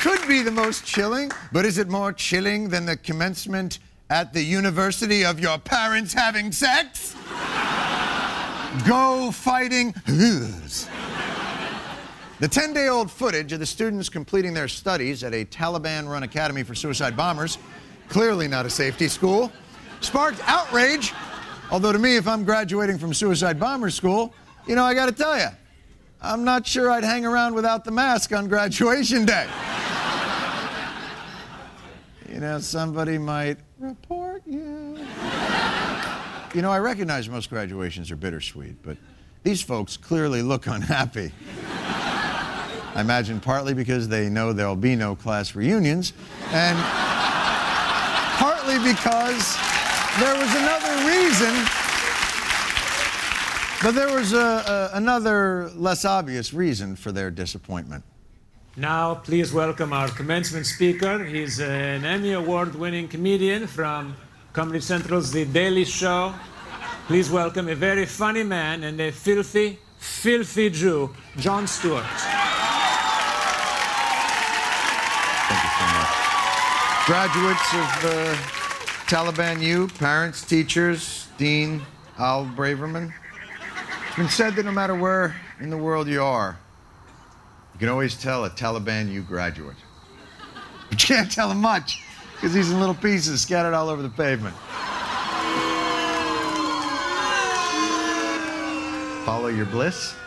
could be the most chilling, but is it more chilling than the commencement at the university of your parents having sex? Go fighting. The 10-day-old footage of the students completing their studies at a Taliban-run academy for suicide bombers, clearly not a safety school, sparked outrage. Although to me, if I'm graduating from suicide bomber school, you know, I gotta tell you, I'm not sure I'd hang around without the mask on graduation day. You know, somebody might report you. You know, I recognize most graduations are bittersweet, but these folks clearly look unhappy. I imagine partly because they know there'll be no class reunions, and partly because there was another reason, but there was another less obvious reason for their disappointment. Now, please welcome our commencement speaker. He's an Emmy Award-winning comedian from Comedy Central's The Daily Show. Please welcome a very funny man and a filthy, filthy Jew, Jon Stewart. Thank you so much. Graduates of Taliban U, parents, teachers, Dean Al Braverman. It's been said that no matter where in the world you are, you can always tell a Taliban U graduate. You can't tell him much, because he's in little pieces scattered all over the pavement. Follow your bliss.